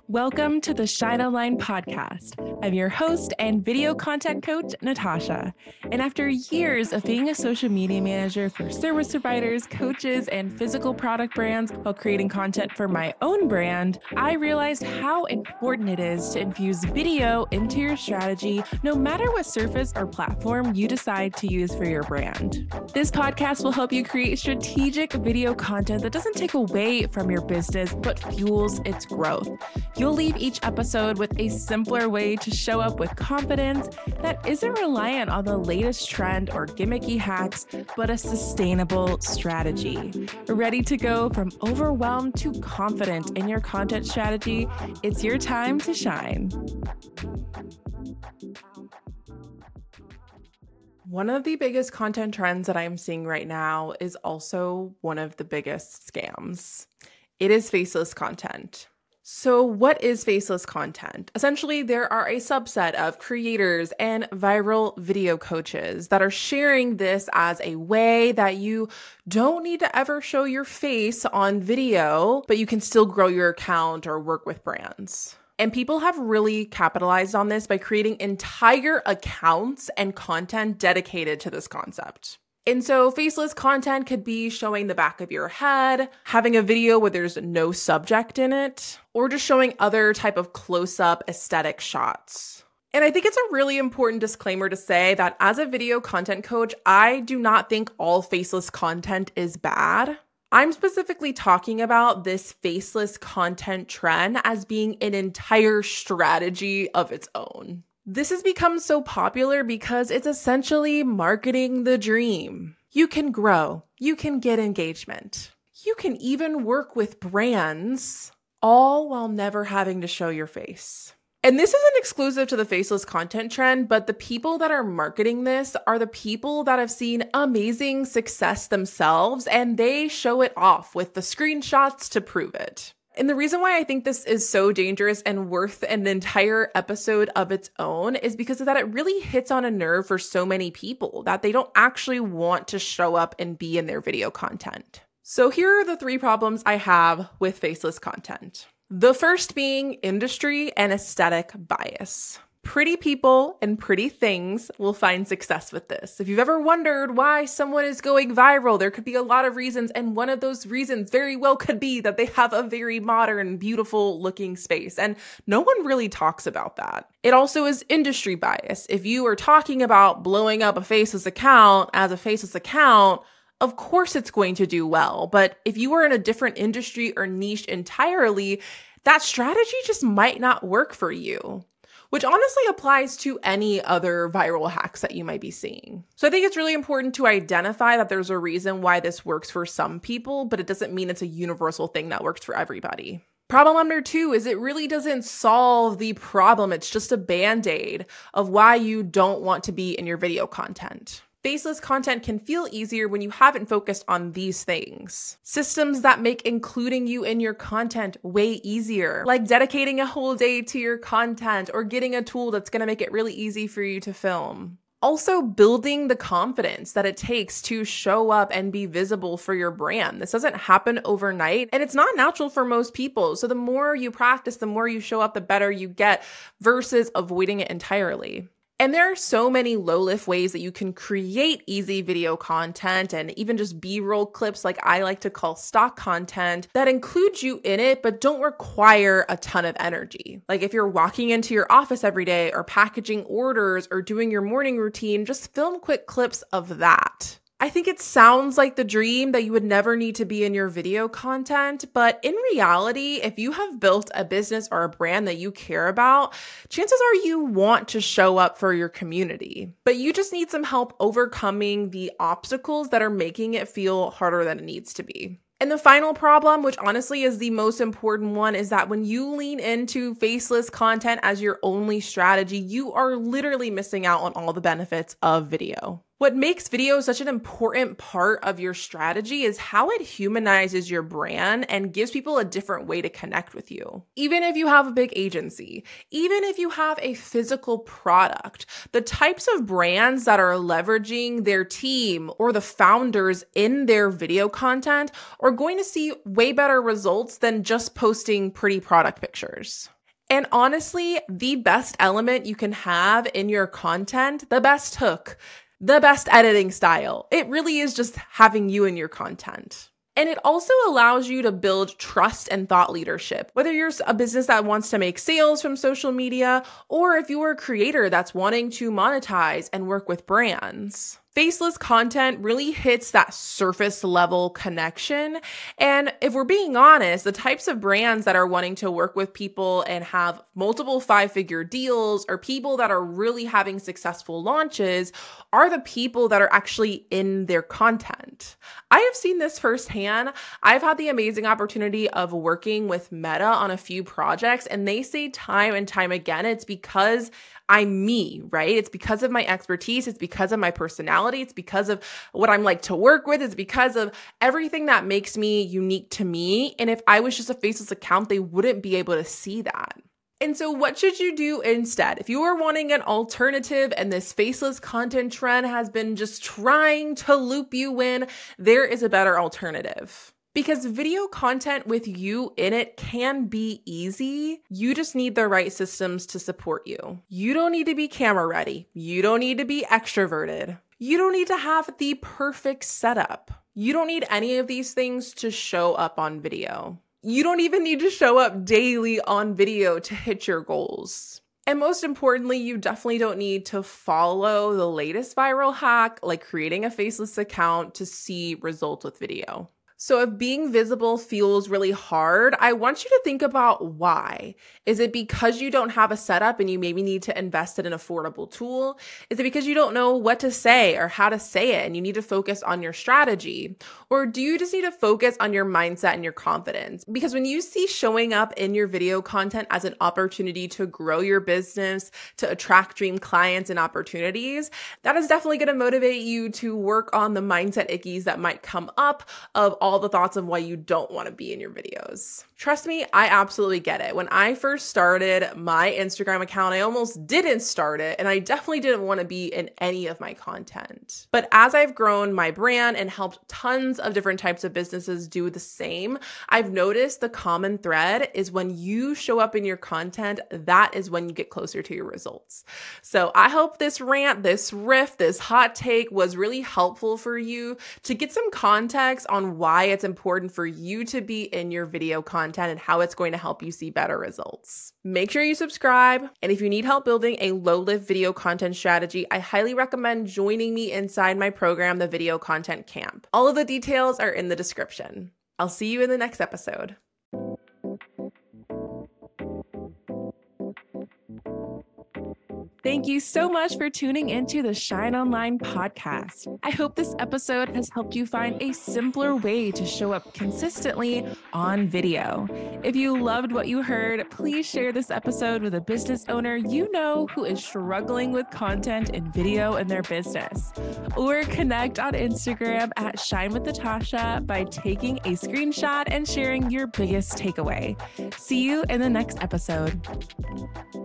Welcome to the Shine Online podcast. I'm your host and video content coach, Natasha. And after years of being a social media manager for service providers, coaches, and physical product brands while creating content for my own brand, I realized how important it is to infuse video into your strategy, no matter what surface or platform you decide to use for your brand. This podcast will help you create strategic video content that doesn't take away from your business, but fuels its growth. You'll leave each episode with a simpler way to show up with confidence that isn't reliant on the latest trend or gimmicky hacks, but a sustainable strategy. Ready to go from overwhelmed to confident in your content strategy? It's your time to shine. One of the biggest content trends that I'm seeing right now is also one of the biggest scams. It is faceless content. So what is faceless content? Essentially, there are a subset of creators and viral video coaches that are sharing this as a way that you don't need to ever show your face on video, but you can still grow your account or work with brands. And people have really capitalized on this by creating entire accounts and content dedicated to this concept. And so faceless content could be showing the back of your head, having a video where there's no subject in it, or just showing other type of close-up aesthetic shots. And I think it's a really important disclaimer to say that as a video content coach, I do not think all faceless content is bad. I'm specifically talking about this faceless content trend as being an entire strategy of its own. This has become so popular because it's essentially marketing the dream. You can grow, you can get engagement, you can even work with brands, all while never having to show your face. And this isn't exclusive to the faceless content trend, but the people that are marketing this are the people that have seen amazing success themselves, and they show it off with the screenshots to prove it. And the reason why I think this is so dangerous and worth an entire episode of its own is because of that it really hits on a nerve for so many people that they don't actually want to show up and be in their video content. So here are the 3 problems I have with faceless content. The first being industry and aesthetic bias. Pretty people and pretty things will find success with this. If you've ever wondered why someone is going viral, there could be a lot of reasons, and one of those reasons very well could be that they have a very modern, beautiful looking space, and no one really talks about that. It also is industry bias. If you are talking about blowing up a faceless account as a faceless account, of course it's going to do well, but if you are in a different industry or niche entirely, that strategy just might not work for you. Which honestly applies to any other viral hacks that you might be seeing. So I think it's really important to identify that there's a reason why this works for some people, but it doesn't mean it's a universal thing that works for everybody. Problem number 2 is it really doesn't solve the problem. It's just a band-aid of why you don't want to be in your video content. Faceless content can feel easier when you haven't focused on these things. Systems that make including you in your content way easier, like dedicating a whole day to your content or getting a tool that's going to make it really easy for you to film. Also, building the confidence that it takes to show up and be visible for your brand. This doesn't happen overnight, and it's not natural for most people. So the more you practice, the more you show up, the better you get versus avoiding it entirely. And there are so many low-lift ways that you can create easy video content and even just B-roll clips, like I like to call stock content, that include you in it, but don't require a ton of energy. Like if you're walking into your office every day or packaging orders or doing your morning routine, just film quick clips of that. I think it sounds like the dream that you would never need to be in your video content, but in reality, if you have built a business or a brand that you care about, chances are you want to show up for your community, but you just need some help overcoming the obstacles that are making it feel harder than it needs to be. And the final problem, which honestly is the most important one, is that when you lean into faceless content as your only strategy, you are literally missing out on all the benefits of video. What makes video such an important part of your strategy is how it humanizes your brand and gives people a different way to connect with you. Even if you have a big agency, even if you have a physical product, the types of brands that are leveraging their team or the founders in their video content are going to see way better results than just posting pretty product pictures. And honestly, the best element you can have in your content, the best hook, the best editing style, it really is just having you in your content. And it also allows you to build trust and thought leadership. Whether you're a business that wants to make sales from social media, or if you're a creator that's wanting to monetize and work with brands. Faceless content really hits that surface level connection. And if we're being honest, the types of brands that are wanting to work with people and have multiple 5-figure deals or people that are really having successful launches are the people that are actually in their content. I have seen this firsthand. I've had the amazing opportunity of working with Meta on a few projects, and they say time and time again, it's because I'm me, right? It's because of my expertise. It's because of my personality. It's because of what I'm like to work with. It's because of everything that makes me unique to me. And if I was just a faceless account, they wouldn't be able to see that. And so what should you do instead? If you are wanting an alternative and this faceless content trend has been just trying to loop you in, there is a better alternative. Because video content with you in it can be easy. You just need the right systems to support you. You don't need to be camera ready. You don't need to be extroverted. You don't need to have the perfect setup. You don't need any of these things to show up on video. You don't even need to show up daily on video to hit your goals. And most importantly, you definitely don't need to follow the latest viral hack like creating a faceless account to see results with video. So if being visible feels really hard, I want you to think about why. Is it because you don't have a setup and you maybe need to invest in an affordable tool? Is it because you don't know what to say or how to say it and you need to focus on your strategy? Or do you just need to focus on your mindset and your confidence? Because when you see showing up in your video content as an opportunity to grow your business, to attract dream clients and opportunities, that is definitely going to motivate you to work on the mindset ickies that might come up of all the thoughts of why you don't want to be in your videos. Trust me, I absolutely get it. When I first started my Instagram account, I almost didn't start it, and I definitely didn't want to be in any of my content. But as I've grown my brand and helped tons of different types of businesses do the same, I've noticed the common thread is when you show up in your content, that is when you get closer to your results. So I hope this rant, this riff, this hot take was really helpful for you to get some context on why it's important for you to be in your video content and how it's going to help you see better results. Make sure you subscribe. And if you need help building a low-lift video content strategy, I highly recommend joining me inside my program, the Video Content Camp. All of the details are in the description. I'll see you in the next episode. Thank you so much for tuning into the Shine Online podcast. I hope this episode has helped you find a simpler way to show up consistently on video. If you loved what you heard, please share this episode with a business owner you know who is struggling with content and video in their business. Or connect on Instagram at Shine with Natasha by taking a screenshot and sharing your biggest takeaway. See you in the next episode.